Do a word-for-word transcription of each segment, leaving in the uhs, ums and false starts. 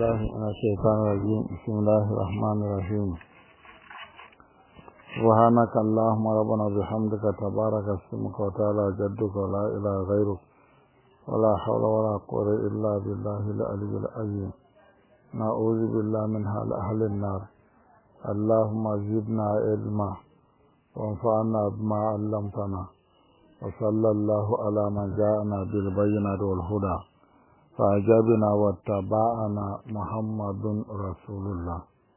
بالله من الشيطان الرجيم بسم الله الرحمن الرحيم سبحانك اللهم ربنا بحمدك تبارك اسمك وتعالى جدك ولا إله غيرك ولا حول ولا قوة إلا بالله العلي العظيم نعوذ بالله من حال أهل النار اللهم زدنا علما وانفعنا بما علمتنا وصلى الله على من جاءنا بالبينات والهدى فأجابنا واتبعنا محمد رسول الله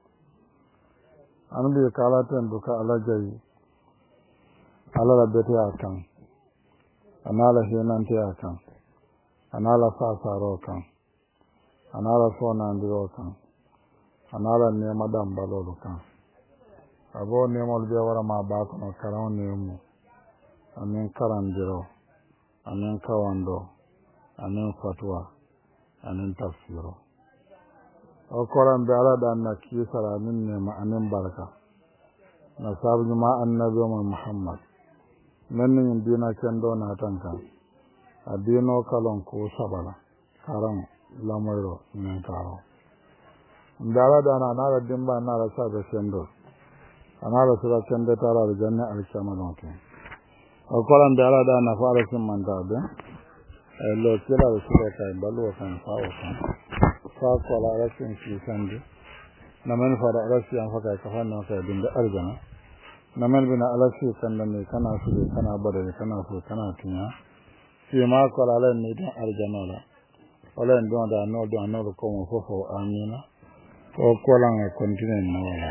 أنا بيكالاتن بك على جاي على ربتي أكان أنا على هينانتي أكان أنا على ساسارو أكان أنا على سونانديو أكان أنا على نيما دامبالو أكان أبو نيما البيورا ما باكنا كراون نيمو أمين كرانديرو أمين كواندو أمين فتوى anin tafsiro o koran be ala da na kisara min ne ma anin baraka na sabu ma annabi Muhammad men dina kendo na tanka adino kalon ko sabala karam lamoro men karo ndala da na na dimba na ra sa da kendo ana ra sa kendo tara da janna alkama donke o koran be ala da na fara kin manda be lo kila da suka kai balwa kan fawo kan fa kola rasin shi sande na man fara rasi an faka ka fanna kai din da arjana na man bina alasi kan da ne kana su kana bare kana so kana tunya shi ma kola lan ne din arjana la wala ndo da no do no ko mo fofo amina ko kola ne continue na wala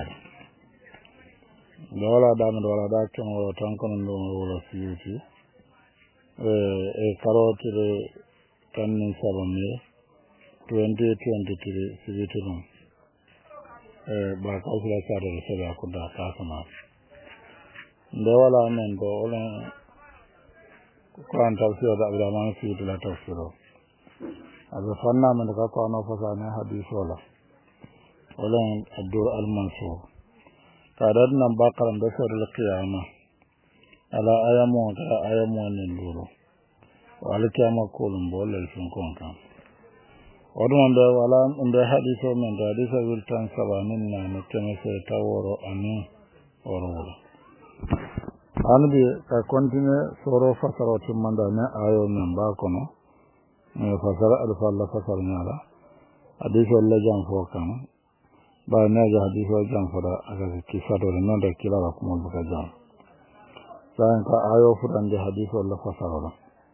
da wala da no wala da kan wala tan kon ndo wala fiyuti e karotire tannin sabamire twenty twenty-three sibitirum e ba kawsila sadere sebe akudda kasama nde wala men ko olen kuran tafsiro da abdurrahman sibiti la tafsiro aɓe fannamen ka ko ano fasane hadis wala olen addur almansur kaɗaɗ nan bakaram ɓe sodel qiyama ala ayamo ka ayamo nen duro wala kiyama kolum bo lel sun kon kan wadum be wala be hadiso men da hadisa wiltan sabanin na ne keme se taworo amin oro anbi ka continue soro fasaro timanda ne ayo men ba kono ne fasara alfa Allah fasar nyala hadiso la jam fo kan ba ne ja hadiso jam fo da aga kisa do non da kila ba kuma buka jam سأنك آيو فرند حديث الله فسره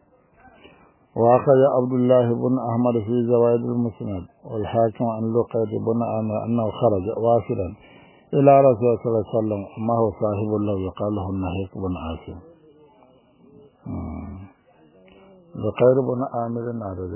وأخذ عبد الله بن أحمد في زوائد المسند والحاكم عن لقيط بن عامر أنه خرج وافدا إلى رسول الله صلى الله عليه وسلم ما هو صاحب الله يقال له النهيك بن عاصم لقيط بن عامر نارد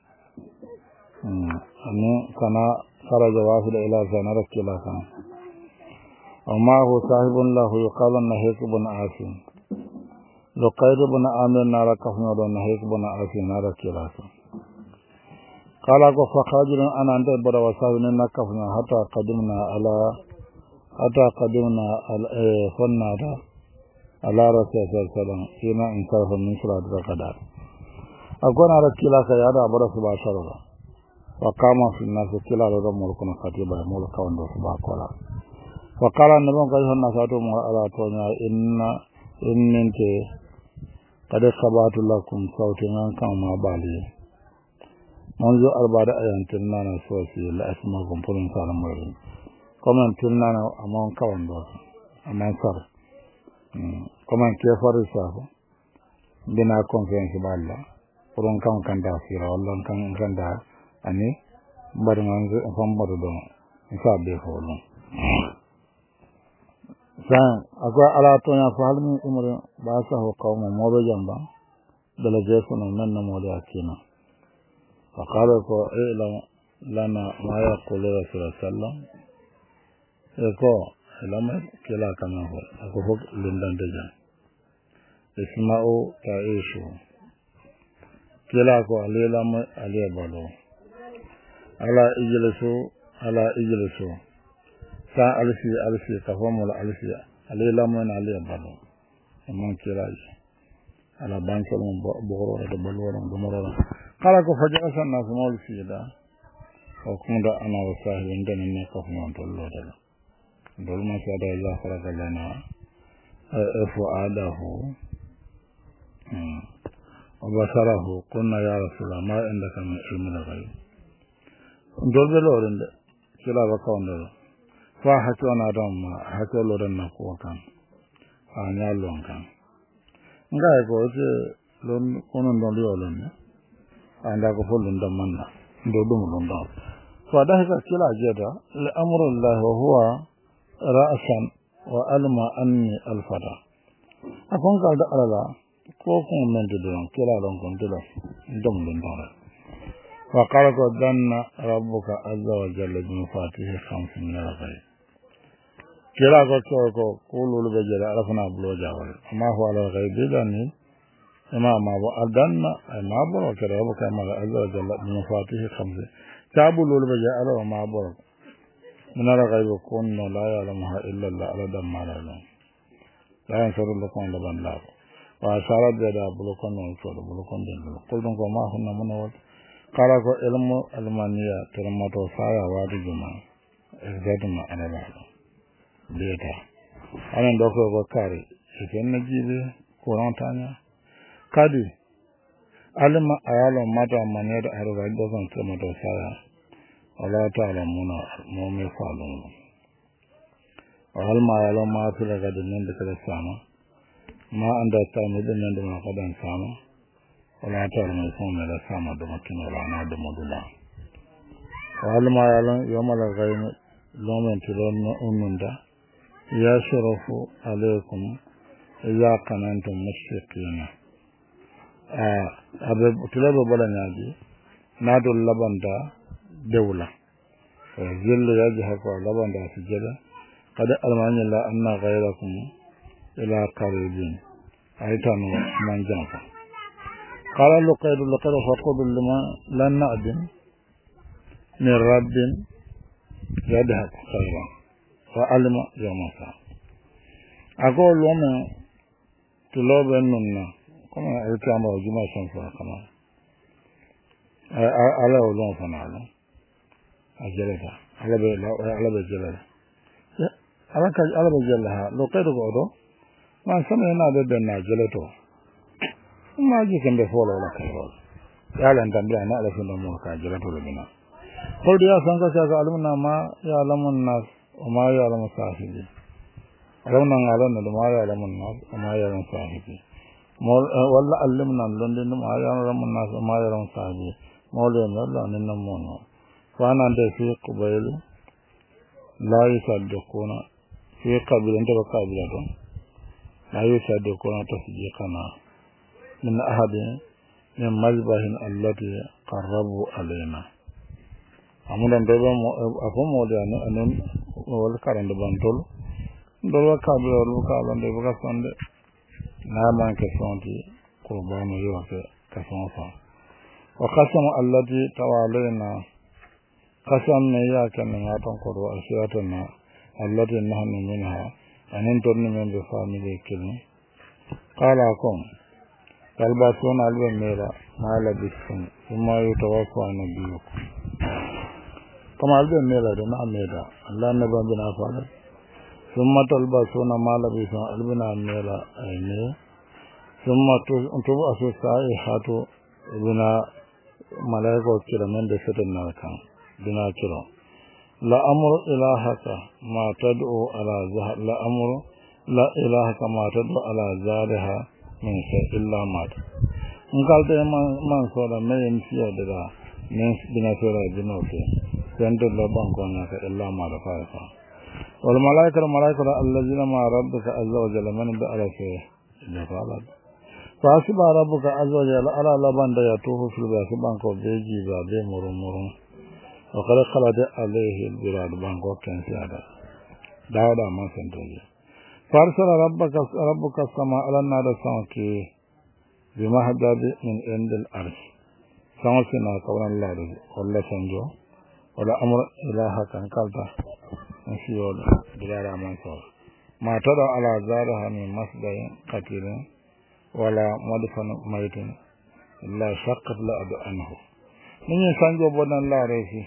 أنه كان خرج وافدا إلى سنرك إلى سنة وما هو صاحب الله يقال النهيك بن عاصم لقيط بن عامر نارا كفنا دون نهيك بن عاصم نارا كيراسا قال اكو فخرجن انا انت بر وساوين نكفنا حتى قدمنا على حتى قدمنا على فنا على رسول الله صلى الله عليه وسلم فيما انصرف من صلاة القدر اكو نارا كيراسا يا دا بر سبا شروا وقام في الناس كلا لو ملكون خطيبا ملك وندو سبا كولا وقال النبي صلى الله عليه وسلم على تونا ان إنك قد خبات لكم صوتنا كما بالي منذ أربعة أيام تلنا سوسي لا أسمعكم فلن صار مرين كمان تلنا أمان كون دوس أمان صار كمان كيف رسالة بنا كونفرنس بالله فلن كون كان دافيرا ولا كان كان دا أني برمان فم بردون إنسان بيخولون san akwai alatonya fa halmin umar ba sa ho kawo mo do jamba dala jesu non nan mo da kina fa qala ko ila lana ma yaqulu rasul sallam e ko lama kila kana ho ko ho lindan de jan isma'u ta'ishu kila ko alela ma aliya balo ala ijlisu ala ijlisu sa alfi alfi kafamul alfi alayla man alayya balo amman kirai ala banko mo boro da balwara do morora kala ko faja sanna ko mol fiida وكنت أنا وصاحب عندنا نقف من طلوع دل دل ما سأدا الله فرق لنا فؤاده وبصره قلنا يا رسول الله ما عندك من علم الغيب دل بلورند كلا بكون دل فحكونا دم حكوا لورنا كوكان أنا لون كان ngai ko je lon kono ndon yo lon anda ko folun dam manna ndo dum lon dam fa da ka kila jeda al amru allah wa huwa ra'san wa alma anni al fada akon ka da alala ko ko men de don kila lon kon de dum lon dam wa qala ko danna rabbuka azza wa jalla bi fatihi khamsin min al ghaib kila ko ko kulul be jara arafna bulo jawal ma huwa ala ghaibi dani ma ma wa adanna ma baro kira ba kai ma azza wa jalla min fatihi khamsa tabulul be jara ma baro min ala ghaibi kunna la ya'lamuha illa allah ala damma la la yansuru lakum la ban la wa sharat da bulo kon non so bulo kon den ko don ko ma hunna mun wa kala ko ilmu almaniya termato saya wa di juma ezaduma ala la data anan da ko kare idan na jibe koran tanya kadi alima ayalo mata mane da arwa da kan kuma da saya Allah ta'ala muna mu me falun alma ayalo ma fi daga dinnan da kala sama ma anda ta mu dinnan da ma kadan sama Allah ta'ala mu kuma da sama da mutum rana da modula alma ayalo yawmal ghaib lomen tilon unnunda يشرف عليكم إذا كنتم مشركين آه أبي تلاب بلنادي نادو اللبندا دولة جل يجهك اللبندا سجلة قد ألمان الله أن غيركم إلى قريبين أيتانوا من جنفا قال اللقيد اللقيد فقود لما لن نأدم من رب يدهك خيرا فعلم يومسا أقول لهم تلوب أننا كما أتكلم رجما شنفا كما على أولون فنعلم أجلتها على بي على بجلها على كج على بجلها لو كده قدو ما سمعنا بدنا جلته ما جيكم بفول ولا كيرول يا لن تنبيه أنا على فين دموع كجلته لبنا قل يا سانكا سانكا علمنا ما يعلم الناس وما يعلم صاحبي علمنا علمنا ما يعلم الناس وما يعلم صاحبي ولا علمنا لندن ما يعلم الناس وما يعلم صاحبي مولانا الله ننمونه فانا عند في قبيل لا يصدقون في قبيل انت بقابلته لا يصدقون تصديقنا من أحد من مذبح التي قربوا علينا amudan dobe mo afo mo de anen wal karande bantol do wakablo wal wakablo buka sonde na man ke sonti ko ba mo yo ke ka sonfa wa qasama allati tawalaina qasam ne ya kan na ton ko do asiratuna allati nahnu minha anen torni men be family kilni qala kom kalba son albe mera mala bisun kuma yutawafa nabiyukum kama albe mera da na mera Allah ne ban bina fara summa talba sona mala bi son albina mera ayne summa to to aso sai hato ibna malaiko kira men da fitan na kan bina kira la amru ilahaka ma tad'u ala zahar la amru la ilahaka ma tad'u ala zaliha min shay illa ma ngalde man man so da men fiya da men bina sura bina ke sendo la banko na ka illa ma da fa wal malaikatu malaikatu allazina ma rabbuka azza wa jalla man da ala fa da fa fasiba rabbuka azza wa jalla ala laban da ya tuhu fil basi banko beji ba be murumurun wa qala khalada alayhi albirad banko kan sada dawda man santoje farsala rabbuka rabbuka sama ala nada sanki bi mahdabi min indil arsh sansina kawan allah walla sanjo wala amr ilaha kan kalta nasiyo dirara man so ma tada ala zaraha min masdar qatilin wala madfan maitin illa shaqqat la adu anhu min sanjo bodan la refi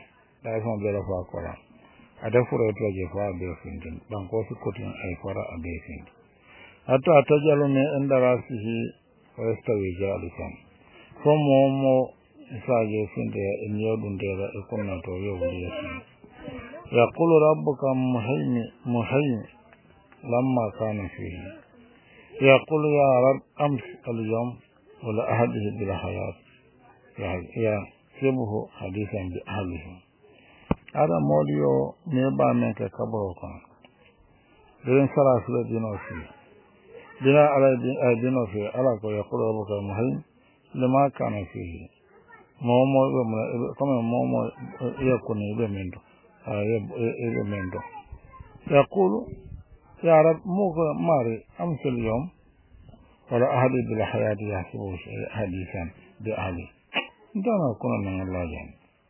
da son bela fa kora ada furo to je fa be findin dan ko su kutin ai fara a be findin hatta tajalu min inda rasihi wa yastawi jalisan fomo mo isaje finde in yodun de ra ikunna to yo wuri yasi yaqulu rabbuka muhaymi muhaymi lamma kana fihi yaqulu ya rab ams al-yawm wala ahadihi bil hayat ya ya sebuhu hadisan bi ahlihi ada moliyo me ba men ka kabro ko den sala sala dino fi dina ala dino fi ala ko yaqulu rabbuka muhaymi lama kana fihi momo como momo yakuni be mendo ebe mendo yaqulu ya rab muga mari amsal yawm wala ahadi bil hayati yahsibu hadisan bi ahli ndana kuna nan Allah jan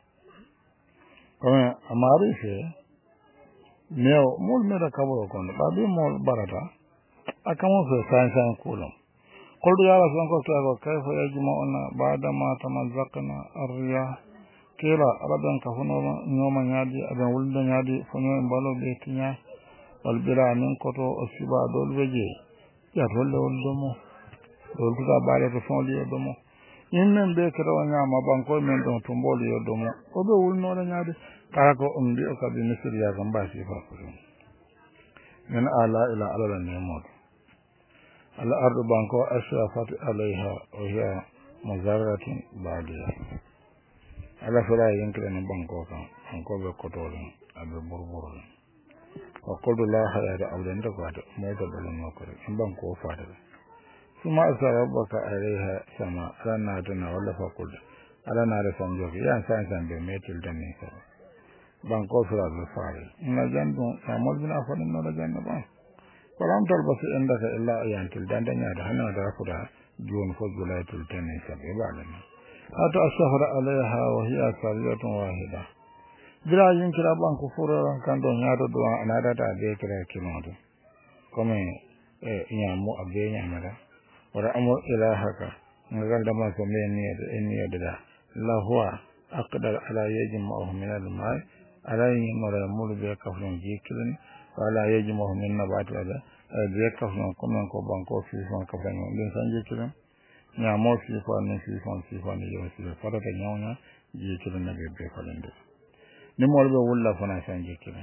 kuma amari se neo mul mera kabro kon babi mol barata akamo fe san san kulam qul ya rasul ko ta ko kayfa yajma'una ba'da ma tamazzaqna ar-riyah kila araban ka hono nyoma nyaadi aban wulda nyaadi fonyo mbalo be tinya wal bira min koto osiba dol weje ya tolle woldo mo dol tuka bare to fon liyo do mo immen be kero nyama banko men don to mboli yo do mo o be wulno da nyaadi kala ko umdi o ka bi misri ya gamba si fa ko min ala ila ala ne mo al ardu banko asrafat alaiha wa hiya mazaratin badiya ala fara yankira ne banko kan banko be kotore abe burburu wa qul la hayata awlan da kwata mai da balan makare in banko fada kuma asarabaka alaiha sama rana tana wala fa kul ala na da sanjo ya san san be metil da ne ka banko fara da fare ina jandu amol bin afanin no da janna ba falam talbasu indaka illa ayantil dan dan ya da hana da kuda jon fo gulaitul tani sabe balan hatta asfara alaiha wa hiya sariyatun wahida bila yin kira banku furan kan don ya do anada da be kira kinodo come eh nyamu abe nyamara wala amu ilahaka ngal da ma so me ni ni da la huwa aqdar ala yajma'u min al-ma'i alayhi mara mulu be kafrun jikin wala yajma'u min nabat wala be kafrun kuma ko banko fi son kafan din sanje kiran nya mo fi fa ni fi fa fi fa ni yo fi fa da nyawna ji kiran na be be falende ni mo be wulla fa na sanje kiran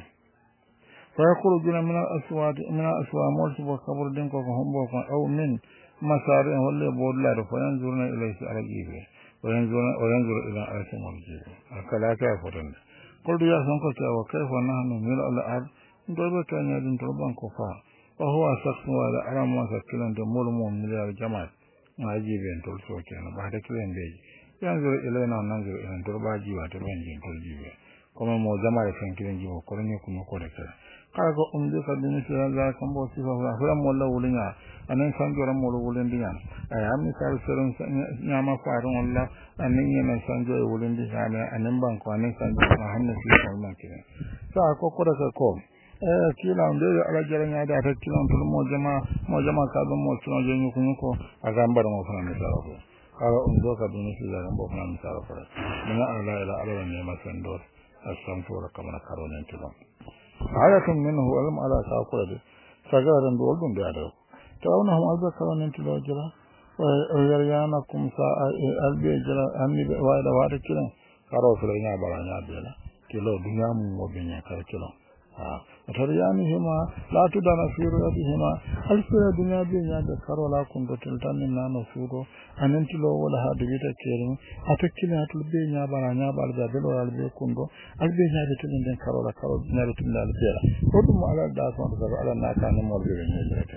fa yakhrujuna min al-aswad min al-aswad mo fi kabur din ko ko hombo ko aw min masar wala bodla do fa yanzuruna ilayhi arajibe wa yanzuruna wa yanzuru ila al-samul jibe akala ka fotan ko do ya son ko ta wa kayfa nahnu min al-ard do be tanya din to banko fa wa huwa saqfu wa arama sakilan do mulmu min al-jamaat aji ben tol so kenan ba da kiran beji yanzu ilaina nan zo ilan turba jiwa to ben jin tol jiwa kuma mo jama'a kan kiran jiwa ko ne kuma ko da kira kaga umde ka din shi za kan bo si fa fa mo la wulinya anan san joran mo wulin dinya ay amni sar serun nyama farun Allah anan yana san jo wulin dinya anan ban ko anan san jo ma hannu shi ko ma kiran sa ko ko da ko eh kila ndo ala jaranya da ta kila to mo jama mo jama ka do mo tuno je nyuku nyuko agambar mo fana mi saro ala undo ka dini shi da mo fana mi saro fara mina ala ila ala ne ma sando asam to ra kamana karo ne tuno ala kun minhu alam ala sa ko de sagaran do dum da do to ona hum alba karo ne tuno jira wa yaryana kum sa albe jira anni wa da wa da kila karo fere nya baranya bela kilo dunya mu mo binya kar kilo ataryanihima la tudana fi ru'yatihima alfira dunya binya da karo la kun do tiltanin nano suro anentilo wala hadu bita kerin atakina atul binya baranya balga belo albe kundo albe nya de tilin den karo la karo nya de tilin albera kodum ala da so da ala na kan mo be ne jete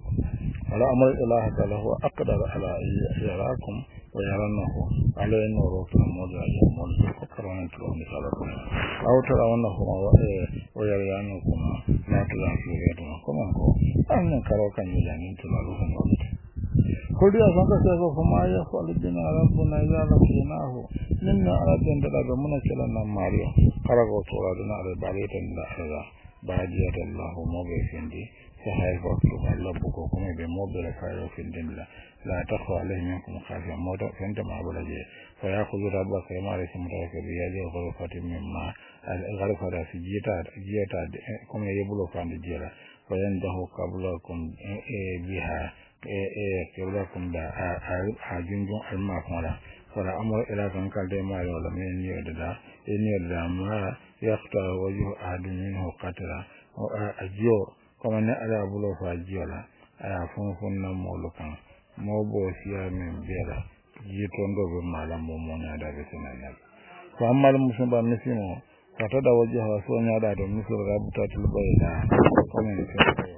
ala amal ilah ta'ala huwa aqdar ala yarakum wa yaranahu ala nuru kan mo da ya mo ko karo ne to ni sala ko awtara wannan kuma wa yarana kuma na tula fi da kuma ko an karo kan ni da ni tula ru kan wani ko dia san ka sai ko kuma ya fa albina rabbuna ya lakinahu minna aradan da da mun kala nan mariya karago to da na da bare tan da Allah bajiyat Allah mo be sindi فهاي وقت الله بكوكم بموبل فايرو في الدين لا تخوى عليه منكم خافيا موتا فانت مع بلجي فيأخذ ربك ما ليس مترك بيده غرفة مما الغرفة في جيتا جيتا كم يبلو كان جيرا فينده قبلكم بها قبلكم دا أجنجم الماء فلا فلا أمر إلى كان كالدي ما ولا من يددا إن يددا ما يقطع وجه أحد منه قتلا أجيو كما نألا بلو فأجيولا أفنفن مولكا موبو سيا من بيرا جيتوندو بمالا مومونا دا بسنانا فأما المسلم بمسلمو فتدى وجهه سونيا دا مثل رابطة البيضاء كما نفسه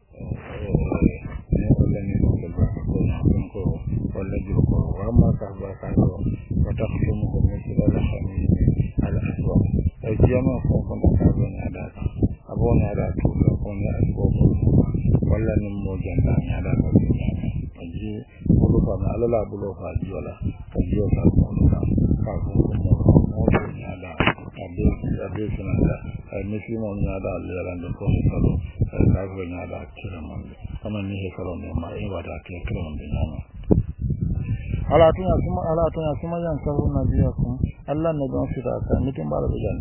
ولا جلوكو وأما كعبا كعبا وتخصمه مثل الحميد الأسود الجمع فوق كعبا نعداك أبو نعداك تقول أسبوع ولا نمو جندا نعداك أجي بلوكا على لا بلوكا جولا كجوكا بلوكا كعبا موجو نعداك أبيس نعداك المسلم نعداك ليران دكوه كالو كعبا نعداك كرمان كما نيه كالو نما إيوادا كرمان بناما ala tun asuma ala tun asuma yan sabu nabiyakum Allah ne don fita ka mutum ba da bijan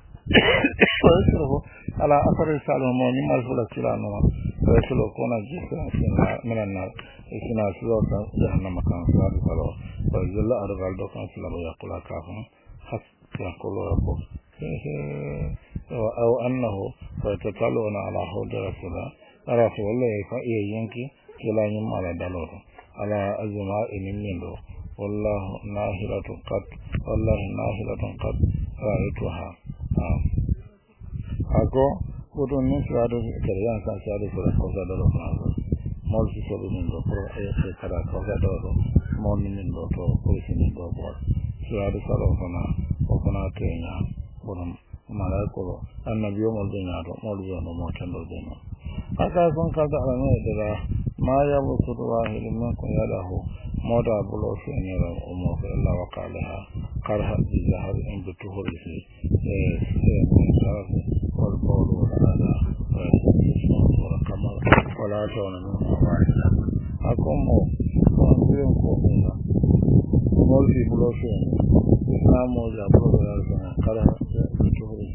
ko ala asari salomo ni malfula kilano ko solo ko na jisa sina menana sina suwa ka jahannama kan sa da salo ko jalla argal do kan sala ya kula ka fa has ya kula rabbo aw annahu fa tataluna ala hawda rasula ara fa wallahi fa yanki kila yin mala dalodo على أزماء منه والله ناهرة قد والله ناهرة قد رأيتها أكو كتون نسواد كريان سانسياد سورة خوزا دولو فنازو مول سيسولو من دو فرو أي سيكرا خوزا دولو مول من دو تو كويسي من دو بور سواد سالو فنا وفنا تينيا بورم ملايكولو النبيو مول دينياتو مول دينياتو مول تندو دينياتو أكا سنكالت على نيدرا ما يبسط واحد منكم يده موضع بلوش أن يرى الأمور إلا وقالها قرها بزهر إن بتهره من شرف والبول والأذى والقمر ولا تون منه واحدا أقوم وأنزلهم قومنا مولي بلوش إسلام موضع بلوش قرها بتهره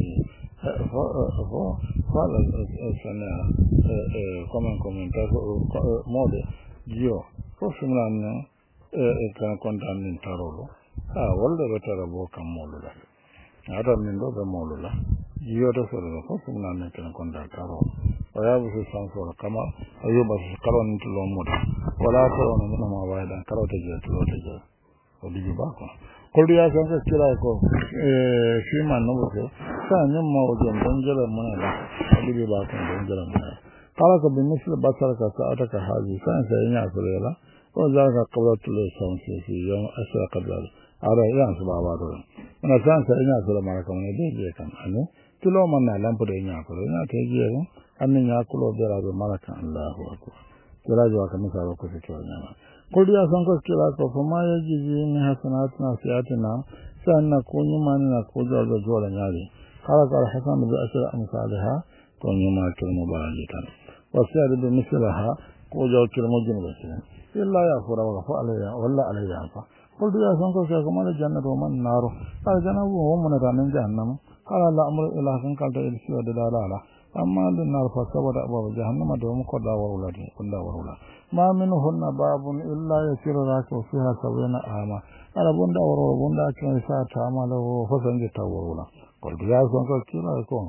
قال السنة كمان كومنتار مودة جيو فسمعنا كان كونتان من تارولو آه والله بترى كم مولولا هذا من دو بمولولا جيو ده سورة فسمعنا كان كونتان تارو ويا بس سانسور كما أيوب بس كارون تلو مودا ولا كارون من ما وايدا كارو تجي تلو تجي ودي باكو كل يا سانسور كلا كو فيما نبغى سانيا ما وجن دنجل منا ودي باكو دنجل منا قالك بالنسبة بصرك ساعتك هذه سانسا ينعسل يلا وذلك قبلت له سانسا في يوم أسرق قبل على ينعسل بعضه أنا سانسا ينعسل معك من يدي كم أنا تلو منا لم بدي ينعسل ينعسل يجيه أن يأكل وبرا بملك الله أكبر كلا جواك مثال وكسر نعم قل يا سانسا كلا فما يجزي من حسناتنا سيئاتنا سأن نكون من نكون جل جل نادي قالك الحسن بأسر أمثالها كون يوم كلمة بارجتا وسير بمثلها كوجو كلمة جنبسين إلا يغفر وغفر عليها ولا عليها أنفا قلت يا سنكو سيكم على الجنة ومن النار قال جنب وهم من جهنم قال لا أمر إله كن قلت إلسي ودلالا أما للنار فسود أبواب جهنم دوم قد ورولا قد ورولا ما منهن باب إلا يسير راكو فيها سوين آما على بند ورو بند كن ساعة عمله فسنجت ورولا قلت يا سنكو كلا يكون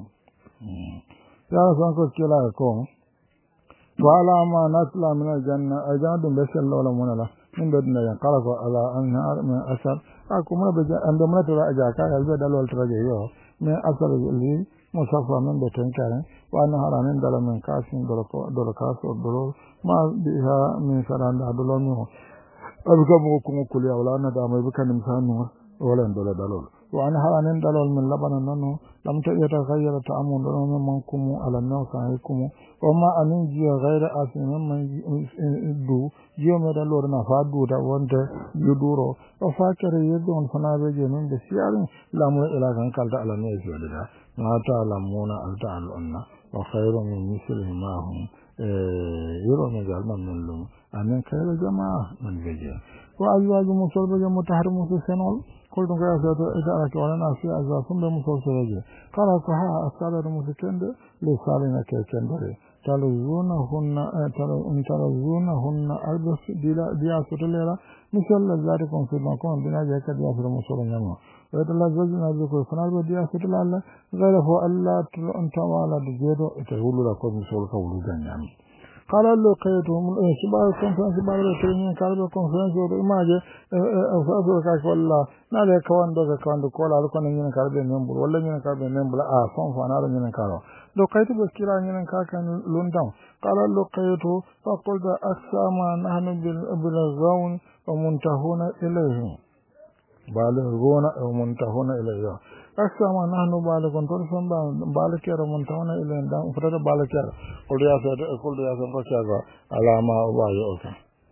يا سانكو كلا يكون وعلى ما نطلع من الجنة أجاد بسل الله من الله من بدنا ينقلق على أنهار من أثر أكو من بجا عندما ترى أجاكا يلبد الوالد رجعيه من أثر اللي مصفى من بتن كارن وأنهار من دل من كاسين دل كاس ودل ما بها من سران دل منه أبقى بكم كليا ولا ندام يبقى نمسانه ولا ندل دلول وأنهار من دلول من لبن ننو لم يتغير طعمه منكم على الناس عليكم وما أنجي غير أسن من دو يوم دلور نفادو دا وانت يدورو وفاكر يدون فنابج من بسيار لامو إلى كان قلت على الناس وددا ما تعلمون أن تعلمون وخير من مثل ما هم يرون جالما من لهم أن كير جماعة من بيجي وأزواج مصلبة متحرم في السنول قلت كيف إذا أردت ولنا في أزواج مصلبة قال كها أسأل المسكين لسالنا كيكندري تلزونهن تلزونهن ألبس دياسة الليلة مثل ذلكم في المكون بنا جاك دياسة المصلبة نما ويتلزوجنا بكم فنالب دياسة الليلة غيره ألا تنتوالا دجيرو تقول لكم مصلبة ولوغان يعني قال له قيتهم سبار كونفرنس سبار ترينين قال كونفرنس وإماجة أفضل والله نالي كوان دوك كوان دوك ولا لكم نين قال بنمبر ولا نين قال بنمبر آه فون فانا نين قال لو قيت بسكيرا نين كان لوندام قال له قيته فقلت أقصى ما نحن بالغون ومنتهون إليه بالغون ومنتهون إليه أقصى ما نحن بالغون ترسم بالكير ومنتهون إليه دام فتر بالكير قل يا سيد قل يا سيد فشاك على ما أبايع أوكا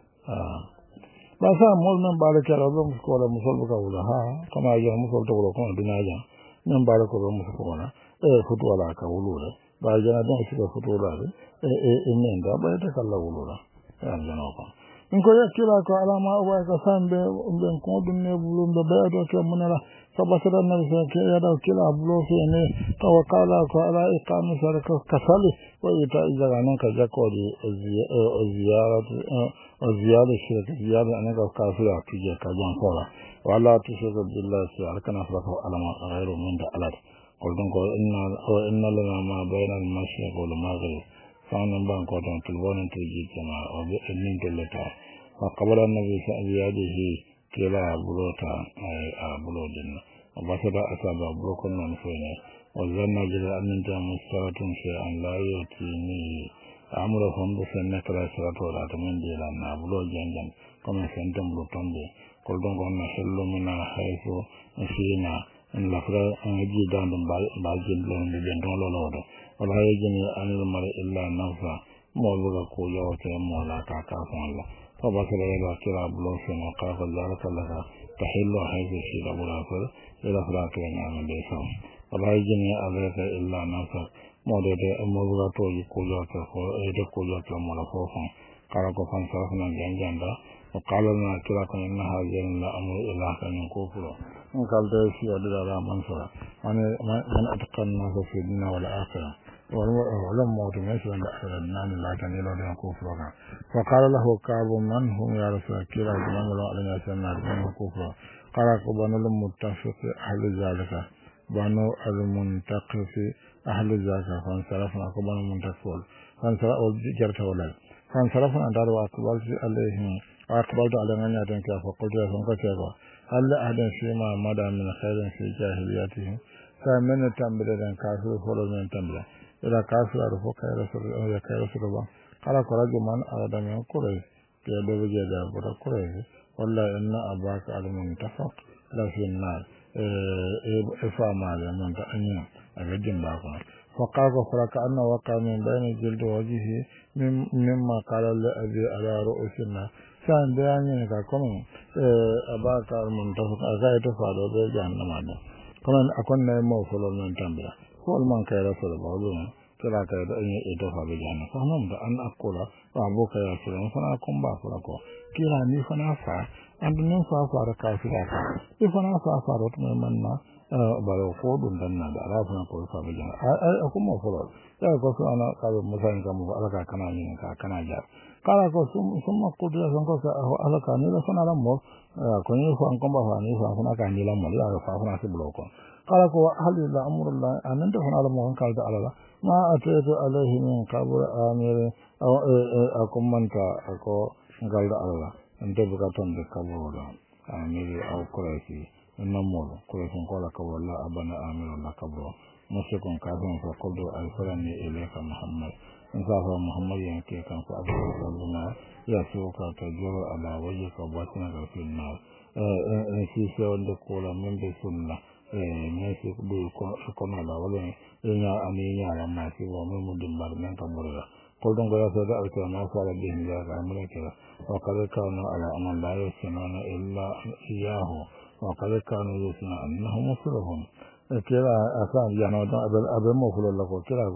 باسا مول من بالكير وبم سكولا مسلبك ولا ها كما يجب مسل تقول كما بناجا من بالكير وبم سكولا إيه فتولا كولولا باجنا دون سكوا فتولا إيه إيه إمين دا بايتك الله ولولا يعني جنوكم inko yakkila ko alama o way ko sambe ben ko dum ne bulum be beedo ke munala sabasara nabi sa ke yada kila bulo fe ne taw kala ko ala iqam saraka kasali wa ita izaga nan ka jakodi ziyarat ziyada shirk ziyada anaka kafira tuje ka jan fara wala tushrik billahi sa arkana farako alama ghayru min da alat qulun ko inna wa inna lana ma bayna al-mashriq wal maghrib فأنا بانكو تون تلبون تيجي كما أو بإنين تلتا فقبل النبي سأبياده كلا بلوتا أي بلودن وبسط أساب بلوكن من فيني وزرنا جل أن انت مستوى شيئا لا يؤتيني أمرهم بسنة لا سرط ولا تمن ديلانا بلو جنجن كما سنتم بلوتون بي قلتم كنا حل منا حيث فينا إن لفظة أنجي دان باجين لون بجنتون لولو wala yajini anil mari illa nafsa mawluga ko yawta mawla ka ka Allah fa basala ila kira bulo sema ka fa zalika laka tahillu haythu shira bulafir ila faraka na mande sa wala yajini alaka illa nafsa mawdete mawluga to yi ko yawta ko ede ko yawta mawla fo fa kala ko fan sa na janjanda wa qala na kira ko inna hajin la amru ila kan kufru in kalda shi adara man sura man man atqanna fi dunya wal akhirah ولم موت ماشي عند أحسن لا تنيلو دين كفرا فقال له كعب من هم يا رسول كلا جمال الله عليه سنة دين كفرا قال بنو المتفق أهل ذلك بنو المنتقف أهل ذلك فانصرفنا بنو المنتقف فانصرف جرت ولا فانصرفنا دار وأقبلت عليهم أقبلت على من يتنك فقلت لهم كتاب هل أحد فيما مدى من خير في جاهلياتهم فمن تنبلة كافر فلو من تنبلة إذا كافر أعرفه كيرسل أو كيرسل الله قال قرج من أراد من قريش كيدو بجدا بر قريش والله إن أباك على منتفق لا في النار إفام على من تأنيا أبدين باقنا فقال فرك أن وقع من بين جلد وجهه مما قال لأبي على رؤوس النار كان بيانين كاكم أباك على منتفق أغاية فادو بجهنم عنا كمان أكون نمو فلو من تنبيا قول من كيرا سلبا كلا كيرا إني إدوها بجانا فهمت أن أقول وأبوك يا سلام فأنا أكون باكولاكو كلا ني فنا فا أنت نفا فارا كافراك إفنا فا فارت ممنا بارو فودون دنا دارا فنا كول فا بجانا أي أكون مفلول يا كوسو أنا كابو مساين كامو ألكا كنا نين كنا جار kala ko sum summa kudura sanko ka ala kanila fana la mo ko ni fa an komba fa ni fa fana kanila mo la fa fana si bloko kala ko halila amrullah ananda fana la mo kan kalda ala ma atatu alaihi min qabr amir aw akum manta ko kalda ala ante buka ton de kabro la amir aw kurasi nammo kurasi ko la kabro la abana amir la kabro mushkon kadon fa qulu al-farani ilayka muhammad Zafa Muhammad yanke kan fa abu sallama ya so ka ta jiro ala waje ka batina da sunna eh shi sai wanda kola min da sunna eh ne shi bu ko ko na la wala ina ani ya la ma shi wa mun din bar men ka murra ko don ga ya da ita na fara din ya ga mun kira wa kale ka na ala aman la yusna illa iyahu wa kale ka na yusna annahu musrifun kira asan ya na da abel abel mo fulo la ko kira ko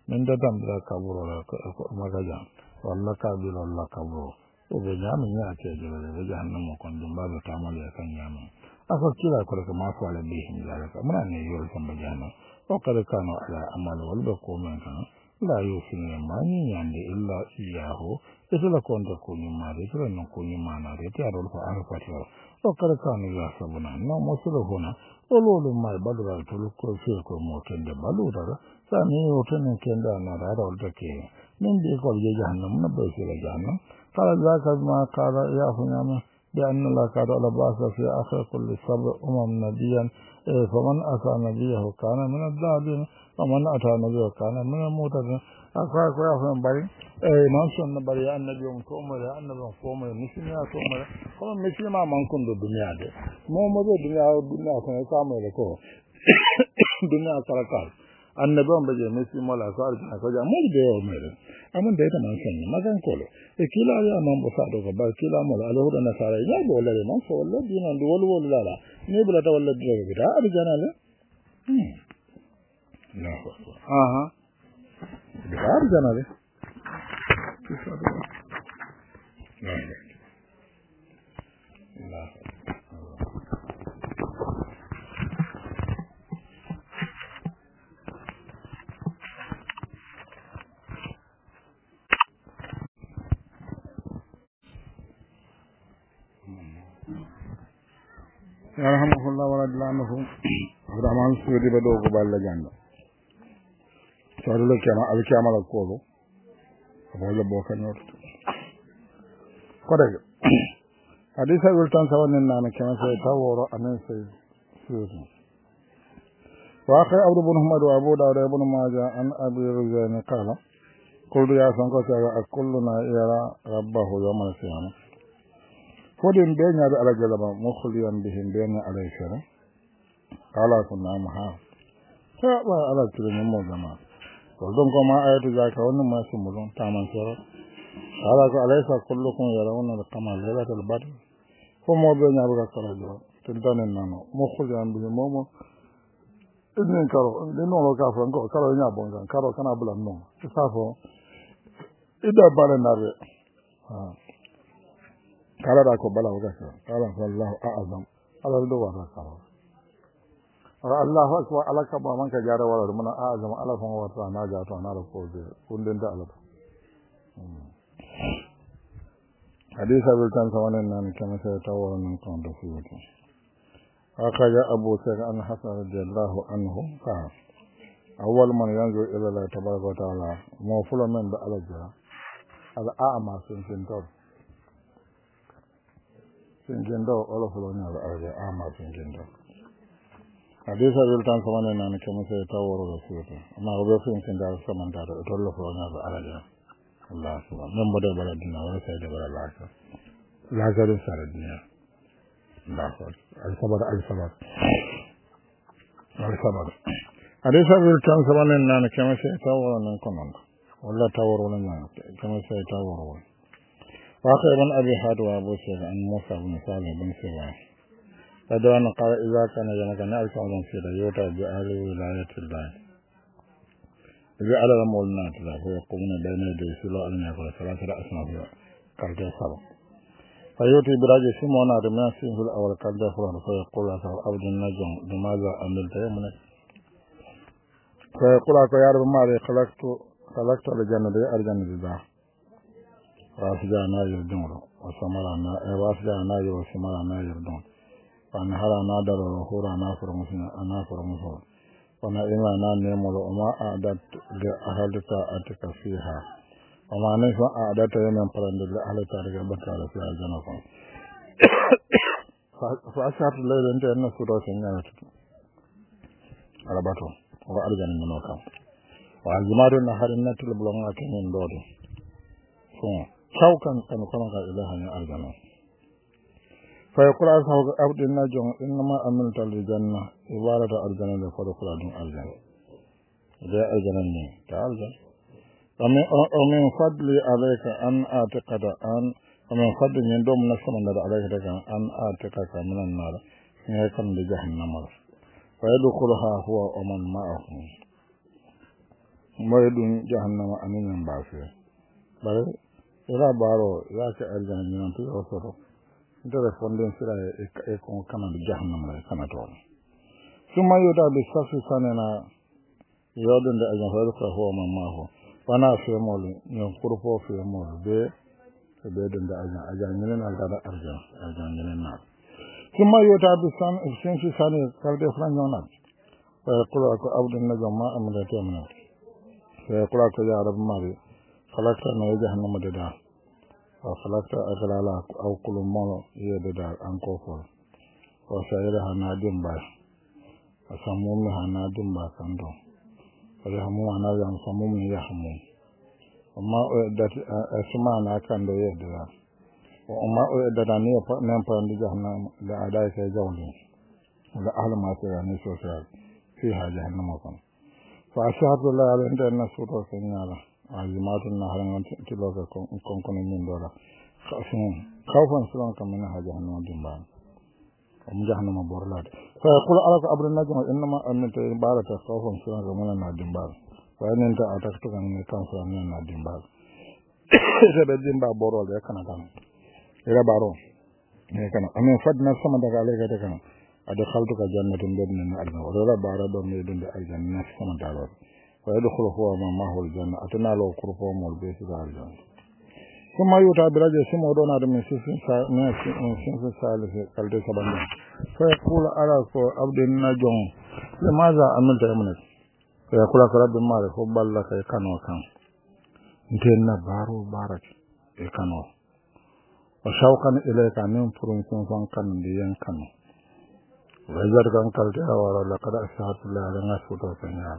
min da tambira kaburo la ko magaja walla kabilo la kaburo o be nyami nya ke jere be jahannam ko ndum ba be tamal ya kan nyami afa kila ko ko ma fa la be hin la ka mun ne yoro kan bajana o kada kano ala amal wal be ko men kan la yusini ma ni yande illa iyahu isla ko ndo ko ni ma re isla no ko ni ma na re ti aro ko ara patro o kada kano ya sabuna no mo sulo hona o lo lo mai badura to ko se ko mo tende balura sa ni o tene kenda na ra ro de ke min be ko je jahannam na be se la jahannam قال ذاك ما قال يا فنان بأن الله قال على بعث في آخر كل سبع أمم نبيا فمن أتى نبيه كان من الذابين ومن أتى نبيه كان من المعتدين أقول أقول يا فنان بري من سن بري النبي كومر النبي كومر مسلم يا كومر كم مسلم ما من كن الدنيا ده مو مو الدنيا الدنيا كان كامل كو الدنيا كاركال annabi on baje mesi mola ko arjana ko jam mo de o mere amon de ta man sen ma kan kolo e kila ya man bo sado ko ba kila mola ala huda na sara ya bo le man so wala dina ndu wol wol la ni bula ta wala de bi da arjana le hmm la ko aha de arjana le la la rahimahullah wa radiyallahu rahman sudi bado ko balla jando to lo kema al kema la ko ko la boka not ko de hadisa wil tan sawan nan kema sai taworo amen sai sudi wa akhi abu ibn muhammad wa abu dawud ibn majah an abi rizan qala qul ya sanko ta akulluna yara rabbahu yawmal qiyamah fodin be nyaade ala galaba mukhliyan bihim be na ala shara ala kunna maha ta wa ala tire mo gama to don ko ma ayatu zaka wannan ma su mulon taman sara ala ko alaysa kullukum yarawna al-qamar laylatal badr ko mo be nyaade ka kala do tin tanen nano mukhliyan bihim mo mo idin karo den no ka fa ko karo nya bon kan karo kana bulan no sa fo ida bare nabe ha kala da ko bala wada ka kala sallahu a'azam ala do wada ka ara allah akbar ala ka ba man ka jara wala mun a'azam ala fa wata na ja to na da ko de kullun da ala hadisa bil tan sawanan nan kama sai tawo nan kon da su wuce akaja abu sa'id an hasan radiyallahu anhu ka awwal man yanzu ila allah tabaraka wa ta'ala mo fulo men da ala ja ala a'ama sun sun to singendo olo fulo nya ala a'ama singendo hadisa bil tan sawanan nan kama sai tawo da su wuce amma obe sun sun da saman da to lo fulo nya ala ja Allah subhanahu wa ta'ala bada dina wala sai da bada laka lazarin saradiya Allah al-sabar al-sabar al-sabar hadisa bil tan sabanan nan kama sai tawara nan konon wala tawara nan kama sai tawara wa khairan abi hadwa abu sa'id an musa bin salih bin siwa kadana qala idza kana yana al-sawan sida yota bi ahli wilayatillah إذا على المولنا تلا فيقومون بين يدي سلا أن يقول ثلاثة أسماء كالجا سبع فيأتي براجع سمونا رميا سينه الأول كالجا فلان فيقول له عبد النجم لماذا عملت يومك فيقول له يا رب ماذا خلقت خلقت الجنة الجنة ذا وأسجانا يردون وسمرنا وأسجانا وسمرنا يردون فأنهرنا دار وخورنا فرمسنا أنا فرمسنا wana ima na nemo lo ma adat de ahalita atika fiha ama ne fa adata yemen parande le ahalita daga bakara fi aljana ko fa asat le den te na sudo sen na tu arabato wa aljana no kam wa aljumadu na harin na tul blonga kenen dodo so chaukan kan kono ka ilaha ni aljana فيقول أصحاب عبد النجم إنما أمنت الجنة عبارة الجنة فدخل دون الجنة جاء الجنة تعال ومن فضل عليك أن أعتقد أن ومن فضل من دوم نسمى عليك أن أعتقك من النار يكون لجهنم فيدخلها هو ومن معه moy dum jahannama anin baase bare ira baro ya ka arjan nan to osoto ndere fonden sira e ko kana jahannama la kana to suma yoda be safi sanena yodun da ajan hoyro ko ho mamma ho wana fe mol nyon kurfo fe mol be be dun da ajan ajan nyen na da arjan ajan nyen na suma yoda be san sen fi sane kalde fran nyona fa qura ko abdun najma amna tamna fa qura ko ya rab mari khalaqta na jahannama da wa khalaqta aghlala aw kullu ma yada da an ko fo wa sayra hanadin ba asamum hanadin ba kando wala hamu ana yan samum ni ya hamu amma da asma na kando yada wa amma da ne fa nan fa ndi jahannama da adai sai jawli da ahlama sai ne so sai fi ha jahannama kan fa ashhadu la ilaha illa allah suto sanyala azimatun na haran tilo ka kon kon min dora khafun khawfan sulan kam na ha jahannama dimba am jahannama borlade fa yaqulu alaka abdun najma inma annata barata khawfan sulan kam na dimba wa nenta atakto kan ne kan sulan na dimba rebe dimba borol ya kana kan ira baro ne kana amen fadna sama daga alega daga kana adkhaltuka jannatin bedna na alna wala bara do me dum da aljanna sama daga wa yadkhulu huwa ma mahul janna atana lo kurfo mol be su aljanna kuma yuta biraje simo do na dum sisin sa ne sisin sa le kalde sabanda fa yaqulu ala ko abdin najon limaza amilta yamna fa yaqulu rabbi ma ko balla kay kano kan ntenna baro barak e kano wa shauqan ilayka min furun sun san kan diyan kano wajar kan kalde awara laqad ashhadu la ilaha illa allah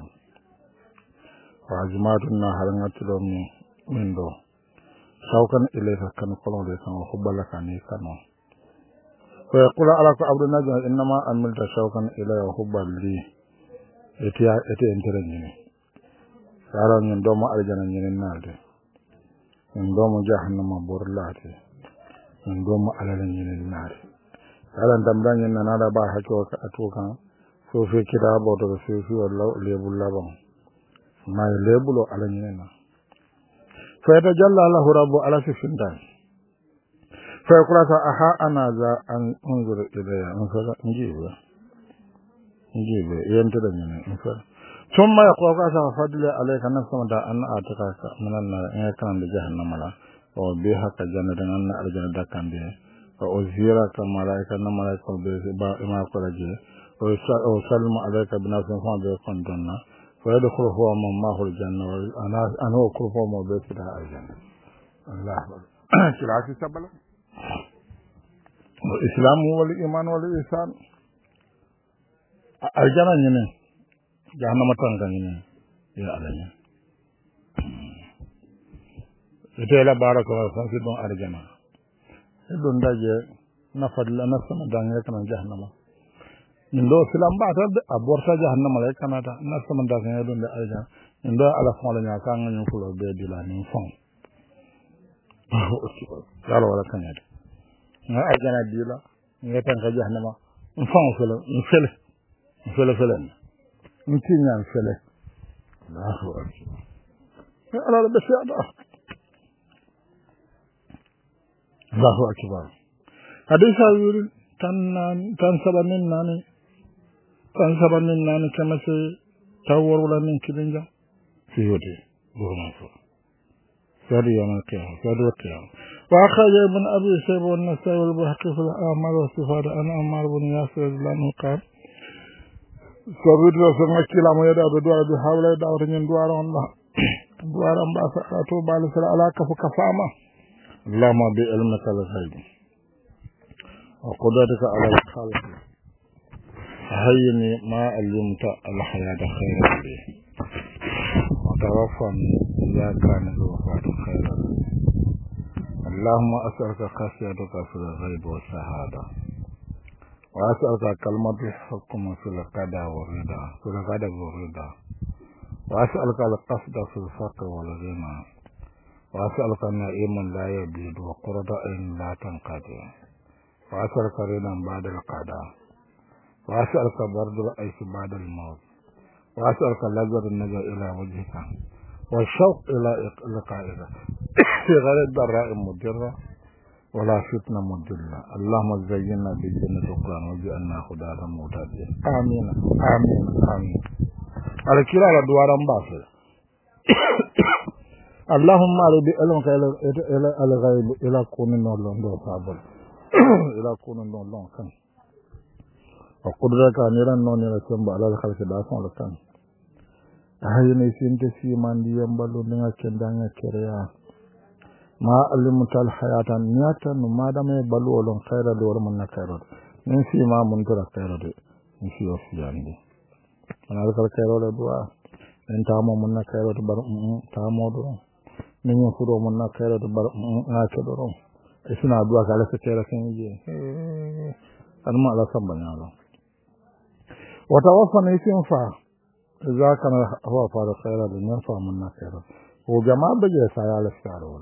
wa azmatun na harangatulo mi min do shauqan ilayka kan kolon de kan hubalaka ni kano fa yaqulu alaka abdun najma inma amilta shauqan ilayka huballi etiya ete entere ni sara ni do mo aljana ni nalde en do mo jahannama borlate en do mo alala ni nalde sara damdan ni nana ba hakko ka atukan so fe kitabo to so fi wallahu lebul labam ma lebulo ala ni na fa tajalla lahu rabbu ala sifindan fa yaqulu aha ana za an unzur ilayya an fa njiba njiba yanta da ni in fa thumma yaqulu ka fadla alayka nafsan da an ataka minan nar in kan da jahannama la wa bi haka jannatan an arjana da kan de wa uzira ka malaika na malaika be ba ima ko raje wa salmu alayka bi nafsin fa be kon donna fa yadkhulu huwa man mahul janna wa ana ana ko ko mo be da aljanna Allah kiraki sabala islam wal iman wal ihsan aljanna ne jahannama tanga ne ya alanya ite la baraka wa fa fi don aljanna don daje na fadla na sama dan ya kana jahannama ndo silam ba ta aborta jahannama la kana ta na sama dan ya don da aljanna ndo ala fon la nya kan nyu ko be dila ni fon yalo wala kan ya na aljanna dila ni tan ka jahannama fon fele fele fele fele nti nyan fele Allahu akbar ya ala be shada Allahu akbar hadisa yuri tan tan sabanin nani tan sabanin nani kama se tawar wala min kidinja fi yodi gurma so sadi yana ke sadi wata wa akhaja ibn abi shayb wa an-nasai wal bahqi fil a'mal wa sifat an ammar ibn yasir lam qal sabidu sama kila mo yada do do hawla da wata nyen duara on la duara ba sa to bal sala ala kafu kafama lama bi ilmika al-ghaib wa qudratika ala al-khalq hayyini ma alimta al-hayata khayran li wa tawaffani idha kana al-wafatu khayran Allahumma as'aluka khashiyataka fil ghaib wa shahada wa as'aluka kalimatu hukma fil qada wa rida fil qada wa rida wa as'aluka al-qasda fil faqr wal ghina وأسألك نعيما لا يبيد وقرة عين لا تنقضي وأسألك رضا بعد القضاء وأسألك برد العيش بعد الموت وأسألك لذة النظر إلى وجهك والشوق إلى لقائك في غير الضراء مضرة ولا فتنة مضلة. اللهم زينا بجنة القرآن وجعلنا هداة مهتدين. آمين آمين آمين. على كلا على دوارا باسل. اللهم على بعلمك إلى إلى إلى غيب إلى كون نولون دو صابر إلى كون نولون كان. وقدرك أنيرا نونيرا سمب على الخلق داسون لكان. أهيني سنتي سيمان ديامبالو نيا كندانيا كريا. ما علمت الحياة نياتا ما دام يبلو لون خيرا دور من خيرا نسي ما منتر خيرا دي نسي وفيان دي أنا أذكر خيرا دوا إن تامو من خيرا تبر تامو درون من يفرو من خيرا تبر ناك درون إسنا دوا كلا سكيرا سنجي أنا ما لا سبنا له وتوفى نسيم فا إذا كان هو فار خيرا دي نفع من خيرا وجماعة بجي سيال الشارول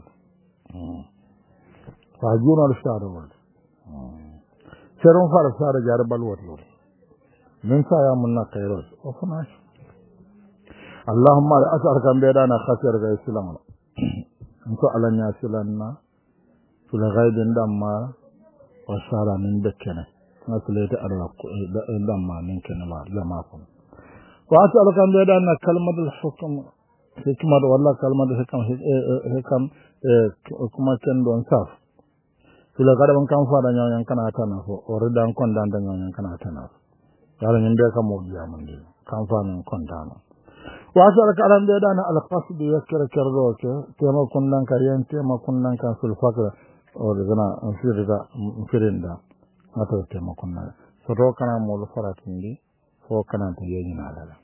فاجونا الشارع ولد سيرون فار الشارع جارب الوت لور من سايا منا خيروس وفناش اللهم أسألك أن بيدانا خسر غير سلام انتو على نياسلنا في الغيب دما وشارع من بكنا نسليت أرق دما من كنما لما فن وأسألك أن بيدانا كلمة الحكم حكمة والله كلمة الحكم حكم kuma ken don saf sila kada ban kan fara nyawan kana tana fo o ridan kon dan dan nyawan kana tana yalla min be kam mo biya man de kan fa min kon dan wa sar karam be dana al qasd yakra kardo ke tema kun dan ka yen tema kun dan ka sul fakra o dana firida firinda ato tema kun na so do kana mo lo faratindi fo kana to yeyi na dala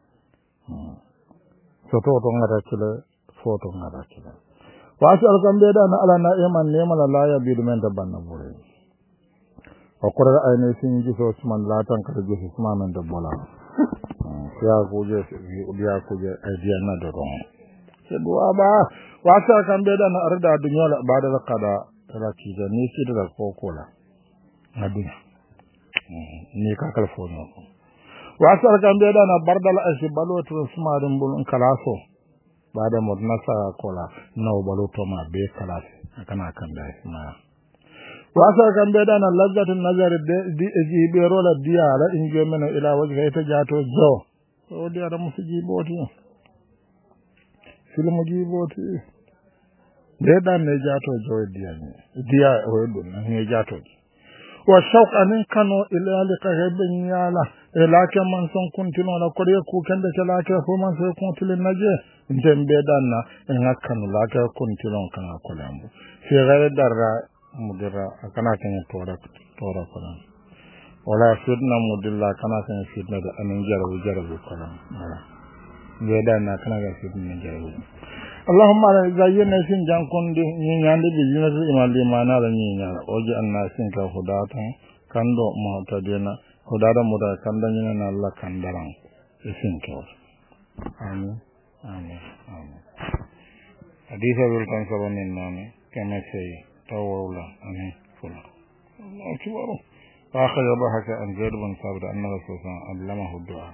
so to to ngara kile fo to ngara kile وأسألك أن بيدانا على نائما نيما لا يبيد من دبانا بوري وقرر أين يسين جيسو اسمان لا تنكر جيسو اسمان من دبولا سياكو جيسو بياكو جيسو أيديانا درون سيدوا با وأسألك أن بيدانا أرد الدنيا بعد القضاء راكيزا نيسي دلا فوقولا الدنيا نيكا كالفونيو وأسألك أن بيدانا برد الأشي بلوة اسمان بلون كلاسو baada modnasa kola no baluto ma be kala kana kan da isma wasa kan be dana lazzatun nazar di ji be rola dia la inje mena ila wajha ita jato jo o dia da musiji boti filmu ji boti de dan ne jato jo dia ni dia o do ne jato wa shauq anin kano ila lika hebben yala ila kan man son kuntino na kore ku kan da kala ka fo man sai kuntilin naje ndembe danna en hakkanu la ka kuntino kan akolambu fi gare darra mudira kana kan tora tora kana wala fitna mudilla kana kan fitna da anin jarabu jarabu kana wala be danna kana ga fitna jarabu Allahumma la zayyana sin jankon di nyande bi jinatu imali mana la nyinya oji anna sin ka hudatan kando muhtadina hudada muda kanda nyina na Allah kandaran sin ka amin amin amin haditha bil kansaronin nami kama say tawawla amin fula akbar akhir bahaka an zaid bin sabit anna rasulullah allamahu du'a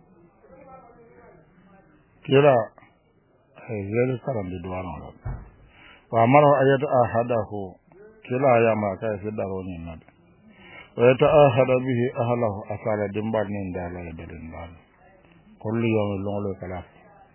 kira zai karam da duwaran ba wa mara ayatu ahadahu kila ya ma kai fi daro ne nan wa ta ahada bihi ahlahu asala dimbar ne da la da dimbar kullu yawmin lolo kala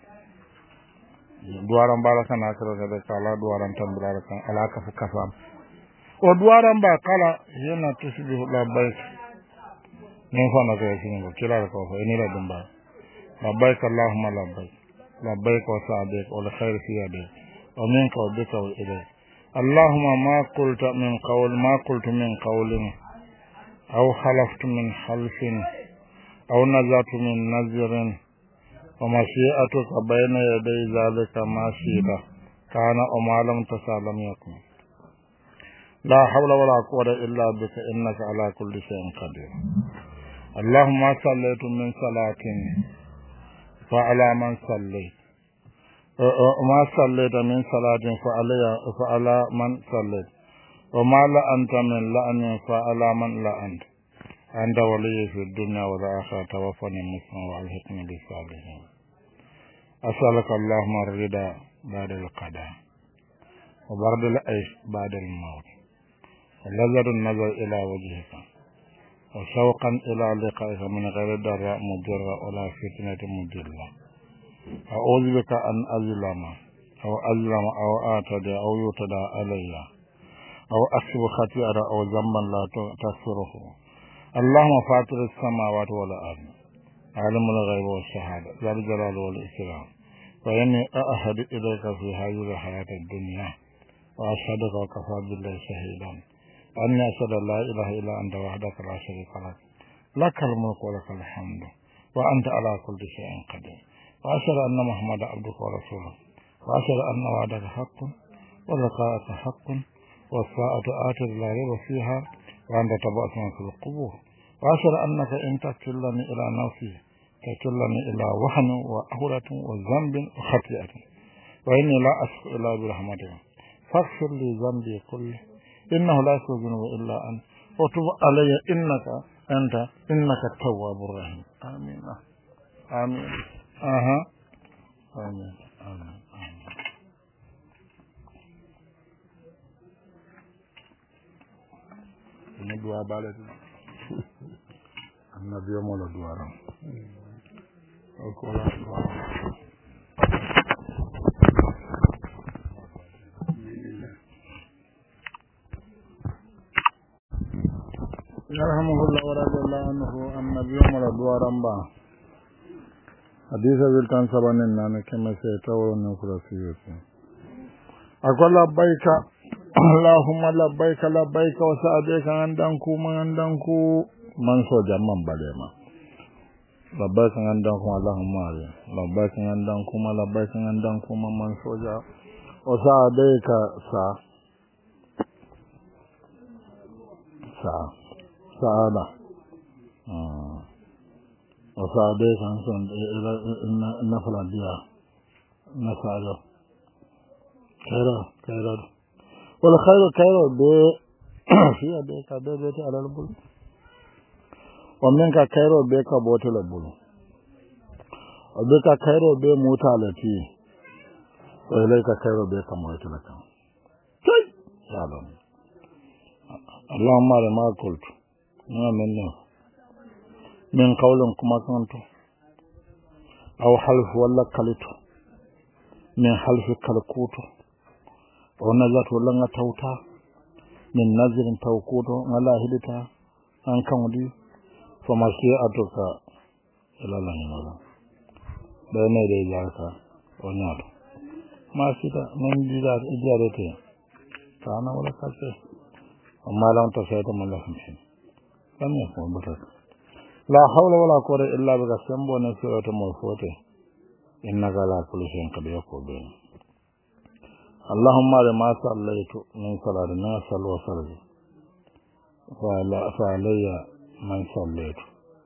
duwaran ba kana kira da kala duwaran tambara kan alaka fu kafam o duwaran ba kala yana tusbihu la bayt ne fa na ga shi ne kila ko fa ni la dimbar labbaik allahumma labbaik labbaik wa sa'daik wa khair fi yadik wa minka wa bika wa ilayk allahumma ma qulta min qawl ma qultu min qawlin aw khalaftu min khalfin aw nazatu min nazrin wa mashi'atuka bayna yaday zalika ma shi'ta kana wa ma lam tasalam yakun la hawla wa la quwwata illa bika innaka ala kulli shay'in qadir allahumma sallaytu min salatin فعلى من صليت وما صليت من صلاة فعلى من صليت وما لأنت من لأن فعلى من لأنت أنت ولي في الدنيا والآخرة توفني مسلما وألحقني بالصالحين أسألك اللهم الرضا بعد القضاء وبرد العيش بعد الموت ولذة النظر إلى وجهك وشوقا إلى لقائك من غير ضراء مضرة ولا فتنة مضلة أعوذ بك أن أظلم أو أظلم أو أعتدي أو يعتدى علي أو أكسب خطيئة أو ذنبا لا تغفره اللهم فاطر السماوات والأرض عالم الغيب والشهادة ذا الجلال والإكرام فإني أعهد إليك في هذه الحياة الدنيا وأشهدك وكفى بالله شهيدا أني أشهد أن لا إله إلا أنت وحدك لا شريك لك لك الملك ولك الحمد وأنت على كل شيء قدير وأشهد أن محمدا عبدك ورسولك وأشهد أن وعدك حق ولقاءك حق والساعة آتت لا ريب فيها وأنت تبعث من في القبور وأشهد أنك إن تكلني إلى نفسي تكلني إلى وهن وأهلة وذنب وخطيئة وإني لا أشكو إلا برحمتك فاغفر لي ذنبي كله إنه لا يغفر الذنوب إلا أنت وتب علي إنك أنت إنك التواب الرحيم آمين آمين أها آمين آمين آمين ini dua balik annabi mo la duaram ko la duaram yarhamuhullah wa radiyallahu anhu annabi mo la duaram ba hadisa bil tan sabanin nan kema se tawo no kurasiyo akola baika Allahumma labbaika labbaika wa sa'adaka andanku mandanku man so jamman balema labbaika andanku Allahumma labbaika andanku ma labbaika andanku man soja wa sa'adaka sa sa sa'ada ah wa sa'adaka son na fuladiya na sa'ada kaira kaira والخير خير به في يديك بيت على البول ومنك خير بك بوت البول وبك خير به موتالتي وإليك خير بك موت لك يا الله اللهم ما قلت ما منه من قول كما كنت أو حلف ولا قلت من حلف كالكوت ونزات ولا توتا من نزر توكوتو على هدتا أن كمدي فما شيئتك إلى الله ينولا بين يدي جارك ونيالو ما شئت من جدار إجارته كان ولا كسي وما لم تشهد من لهم شيء لم يكن بطك لا حول ولا قوة إلا بك سنبو نسيرة مرفوته إنك لا كل شيء قد يقول بين اللهم لما صليت من صلاة ناصل وصلي فعلي من صليت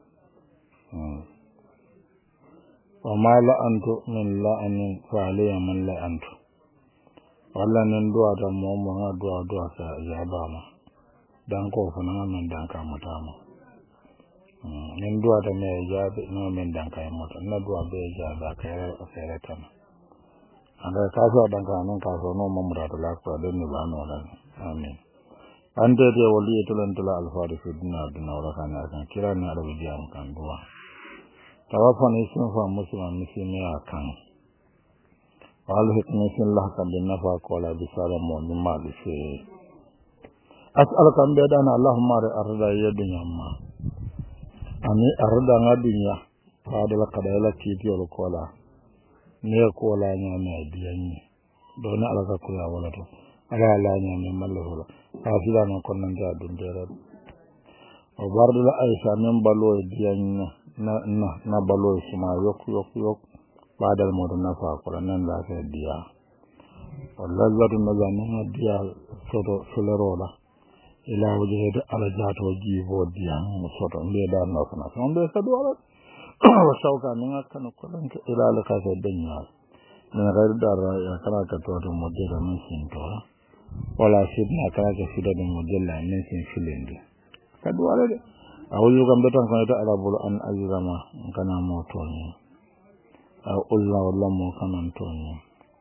وما لأنت من لأن فعلي من لأنت ولا نندوى تمومها دعا دعا سياباما دانكو فنما من دانكا متاما نندوى تمي إجابة نما من دانكا يموت ندوى بإجابة كيرتنا anda kaso dan kanon kaso no mamra to lakwa den ni bano dan amin ande de wali tulan tula alfaru fi dunya dunya wala kana kan kira ni arabi jam kan duwa tawafan isin fa musliman muslimi akan wal hikmi fillah kan bin nafa qala bi salam wa mimma bi fi as'aluka an badana allahumma arda yadunya ma ami arda ngadinya fa dala kadala kiti wala kola ne ko la nya me biyanni do na alaka ko ya wala to ala la nya me mallo fa fila no kon nan ja dum dere o bardu la aisha men balo biyanni na na na balo suma yok yok yok badal mo na fa ko nan la fa dia wallahi do na zani na dia soto solero la ila wajhe ala jato jibo dia soto mbe da na fa na mbe sa do ala wasauka ninga kana kolanke ila alaka sa denya na gair dara ya kana ka to to modela min sin to wala sidna kana ka sida de modela min sin filende kadu ala de aw yugan betan ko ta arabul an azrama kana mo toni aw ulla walla mo kanan toni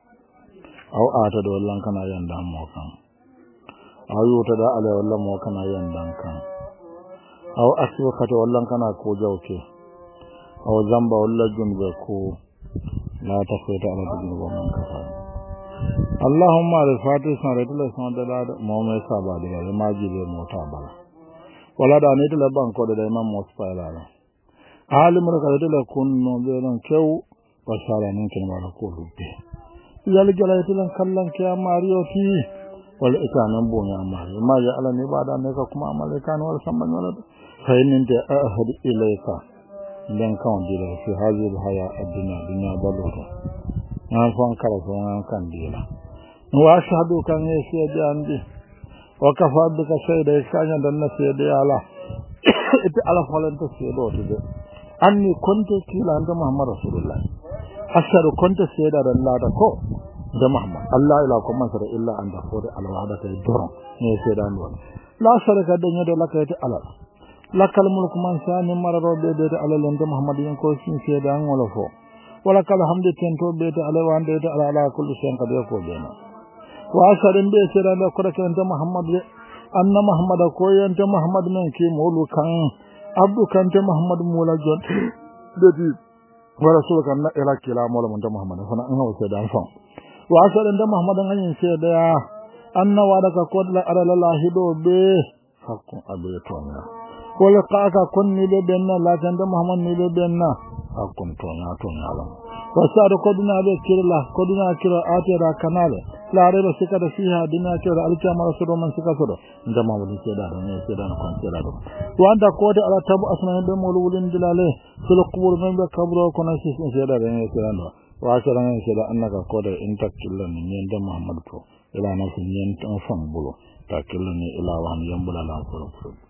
aw ata do wallan kana yanda mo kan aw yuta da ala walla mo kana yanda kan aw asu kata wallan kana ko jawke aw zamba walla junbe ko la ta ko ta ala dum ko man ka Allahumma al-fatih sanadul sanadad mu'min sabadi ya majibe mota bala wala da ne da ban ko da imam musfala alim ra da la kunno be non kew wasara nin kin mala ko rubbe yal gala tilan kallan ke amariyo ti wal itanan bo ya amari ma ya ala ne bada ne ka kuma amale kan wal samban wala haynin da ahad ilayka dan kan dira fi hazil haya ad-dunya dunya baluto na fon kala fon kan dira wa ashhadu kan yasi andi wa kafa bika shayda kanya dan nasiyade ala ita ala falanta sedo to anni kuntu kila anta muhammad rasulullah ashhadu kuntu sayda Allah da ko da muhammad Allah ila ko masara illa anda ko da alwada tay doron ne sayda non la sharaka da nyodo lakati ala lakal mulku man sani mararo be be ala lende muhammad yin ko sin sayda ngolo fo wala kala hamdu tento be ta ala wande ta ala ala kullu shay'in qadir ko be na wa ashhadu bi sayda da ko da anta muhammad anna muhammad ko yanta muhammad men ki mulu kan abdu kante muhammad mula jon dedi wa rasul kan na ila kila mula mun muhammad fana an hawo da fa wa ashhadu da muhammad an yin sayda ya anna wa daga ko la ala la hido be hakku abe tonya ko la ka ka kunni be benna la tan da muhammad ni be benna hakku tonya tonya la wa sadu ko dina be kirla ko dina kira atira kanale la reba sika da fiha dina kira alkiyama rasul man sika sodo da muhammad sai da ne sai da kon sai da to anda ko da ala tabu asna be molulin dilale sul qubur men be kabro ko na sai da ne sai da wa sala ne sai da annaka ko da intakillan ne da muhammad to ila na sun yin tan fan bulo ta killan ne ila wa han yambula la ko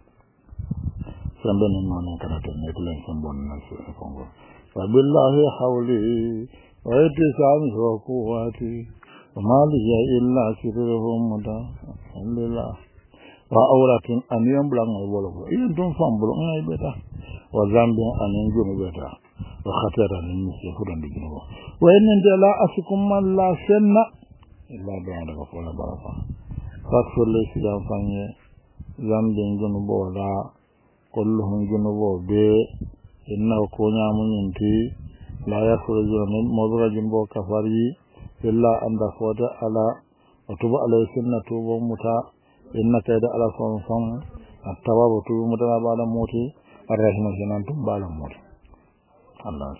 sambe ne non kana to ne killan san bon na sai ko wa billahi hawli wa itisami wa quwwati wa ma li illa sirruhum muda alhamdulillah wa awratun an yambula ngol bolo yin don fan bulo ngai beta wa zambi an ngunu beta wa khatara min misi fudan digno wa inna la asikum man la sanna illa ba'da qawla baraka fakfur li sidan fanye zambi ngunu bola kulluhum junubo be inna ko nyamunti la yakhruju min mudrajin bo kafari illa anda fota ala watuba alay sunnatu bo muta inna kayda ala fon fon atawabu tu muta bala moti arrahim janan tum bala moti Allah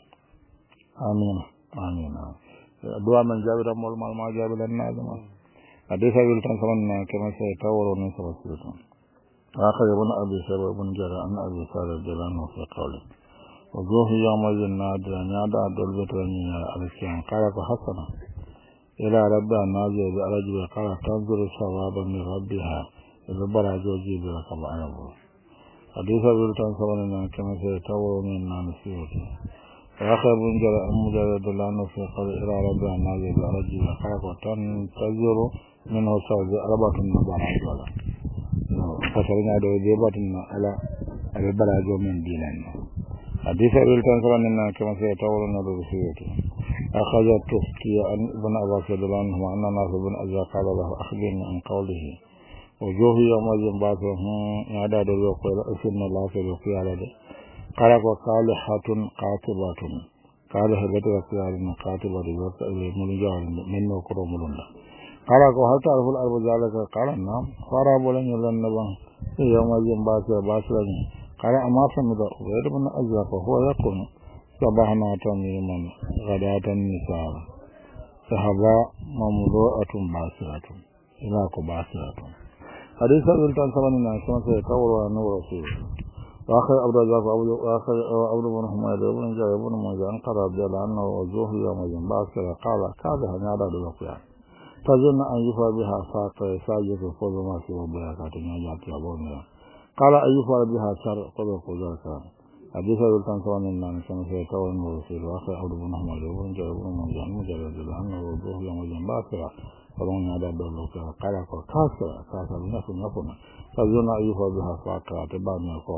amin amin dua man jabira mol mal ma jabila nazama hadisa bil tansaman kama say tawro ni sabatu آخر ابن أبي سبب بن جرى أن أبي سارة جلانه في قوله وجوه يوم النادر نادى عدل بطرنية الاسكان قالك حسنا إلى ربها نازل بأرجل قال تنظر ثوابا من ربها إذا برع جوجي بركب عنه حديث أبي التنصرنا كما سيتور من نانسيوته وآخر ابن جرى أم جرى جلانه في قوله إلى ربها نازل بأرجل قالك تنظر منه ثواب أربعة نبار عجولا fasarnya ada jabatun ala ala barajo min dinan hadis al tansaran na kama sai tawrun na rusul akhadha tuskiya an ibn abbas radhiyallahu anhu anna nas ibn azza qala lahu akhbirni an qawlihi wujuhu yawma jambatuhu ada da ko la sunna la fa fi ala de qala ko salihatun qatibatun qala habatu qiyarun qatibatu wa mun jaal min no ko mulunda قال ko halta alful arbu zalika qala nam fara bolan yalan naban yawma jambatu basrani qala amma famida wa ibn azza fa huwa yakun sabahna tamiman ghadatan nisara sahaba mamdu'atun basiratun ila ko basiratun hadisa bil tansaban na sama sai tawra na rasul wa akhir abdu razaq abu akhir abdu ibn humayd ibn jarir ibn mujahid qala jalla anna wujuh yawma jambatu qala kada hada da kuya تظن أن يفعل بها ساق ساجد فوض ما سوى بركات نجات يابونها قال أن يفعل بها سر قد قدرك حديث الولتان سوان النام كما سيكون الرسول وآخر عبد بن أحمد وابن جاء ابن مجان مجرد لأنه وضوه يوم جنباتها فلون يدى دولوك قال كاسر كاسر نفس نفنا تظن أن يفعل بها ساق أتبعني يقول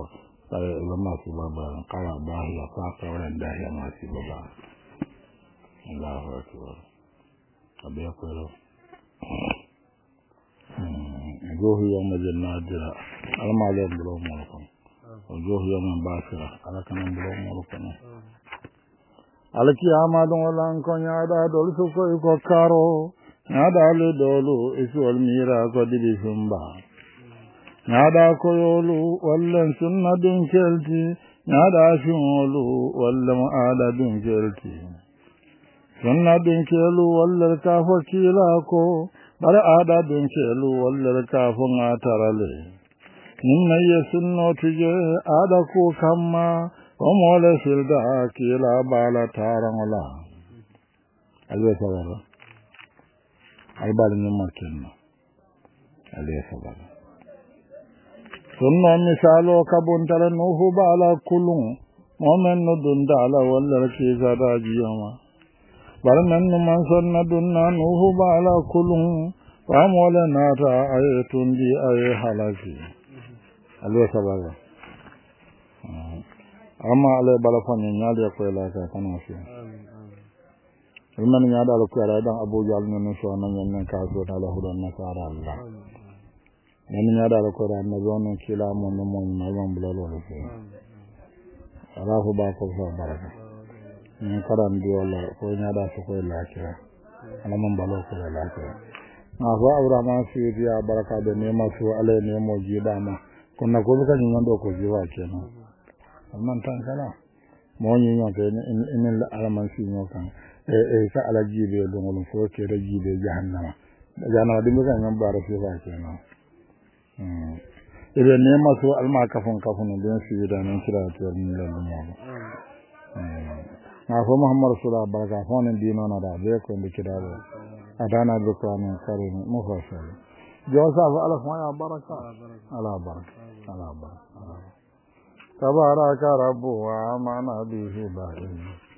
sai lamma su baba kala bahi ya fa fa wannan da ya ma su baba Allahu akbar abiya ko ro gohu ya majanna jira almale bulo mo ko gohu ya man basira ala kan bulo mo ko no alaki amadon lan ko nyaada dol su ko ko karo nyaada le dolu isul mira ko dibi sumba nyaada ko yolu wallan sunna dun kelti nyaada shulu wallan aada dun kelti sunna dun kelu wallan ka fo kila ko bara aada dun kelu wallan ka fo ngatarale ninna yesunno tuje aada ko kamma o mole silda kila bala tarangola alwe sabara albal ni makenno alwe sabara sunno misalo kabuntala nuhu bala kulun momen no dundala walla ke zada jiyama barmen no man sonna dunna nuhu bala kulun wa mola nata ayatun di ay halaki alwe sabara amma ale bala fonni nyaade ko la ka kana fi amin nyaada ko ara dan abu jal non so nan nan ka so ta la hudan nasara allah nan nyaada ko ra na zono kila mo mo mo na wan bula lo ko ara ko ba ko so baraka ni karam di wala ko nyaada so ko la ka ala mon balo ko la ka na fa awra ma fi dia baraka de ne ma so ale ne mo jiba ma kunna ko ka ni ndo ko jiwa kenan amman tan kala mo nyi nyo ke in in alaman si nyo kan e e sa ala jibe do ngol fo ke da jibe jahannama jana dimbe kan ngam bara fi ba ke no mm ire ne ma so alma kafon kafon den si da nan kira to ni la mo mm na fo muhammad rasulullah baraka fon dino na da be ko ndi kira do adana do ko an kare mo fa sa josa ala fa ya baraka ala baraka ala baraka تبارك رب وآمن به بارئ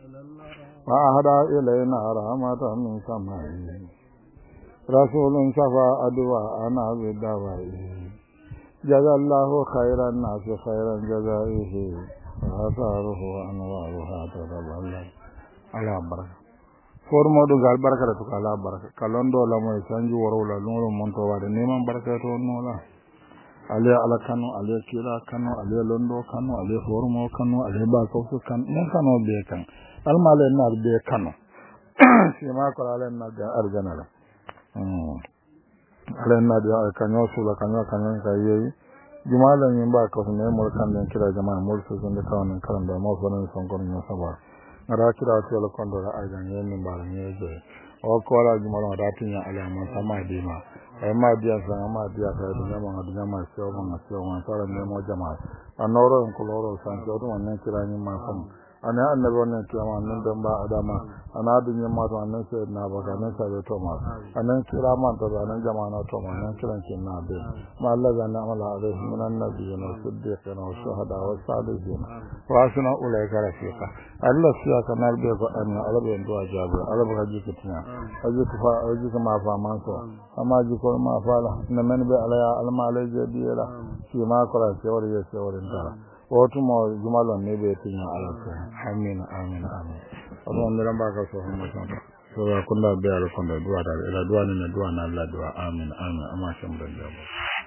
وأهدى إلينا رحمة من سمائه رسول صفى أدواءنا بالدواء جزى الله خير الناس خيرا جزائه وآثاره وأنوارها تتبلد على بركة formodo gal baraka to kala baraka kalondo la moy sanju worola lungro monto wade neman baraka to nola ale ala kanu ale kila kanu ale londo kanu ale formo kanu ale ba ko kan mon kanu be kan almale nar be kanu sima ko ale na ga arjana la mm ale na da kanyo sula kanyo kanyo kai jumala min ba ko ne mo kan den kira jama'a mo so zon da kawon kan da mo so ne son ko ne saba ara kira to la kondo da arjana ne min ba ne je o ko la jumala da tinya ala man sama dima ay ma dia sa ma dia sa dunya ma dunya ma so ma so ma sala ne mo jama anoro en koloro san so to ne kira ni ma fam ana annabi wannan kiyama nan dan ba adama ana dunya ma to nan sai na ba ga nan sai to ma anan kira ma to nan jama na to ma nan kiran kin na be ma Allah ga na amala alaihi min annabiyina siddiqina wa shuhada wa salihin wa asna ulaika rafiqa Allah siya kanar be ko an Allah be ndo ajabu Allah ba ji kitina aji ku fa aji ma fa man so amma ji ko ma fa la na men be alaya alma alai jadira shi ma kora shawari ya shawarin ta wato mo jumalon ne be tinya alaka amin amin amin Allah ne ran ba ka so mu san so kun da be ala kon da duwa da ila duwa ne duwa na Allah duwa amin amin amma shan ban da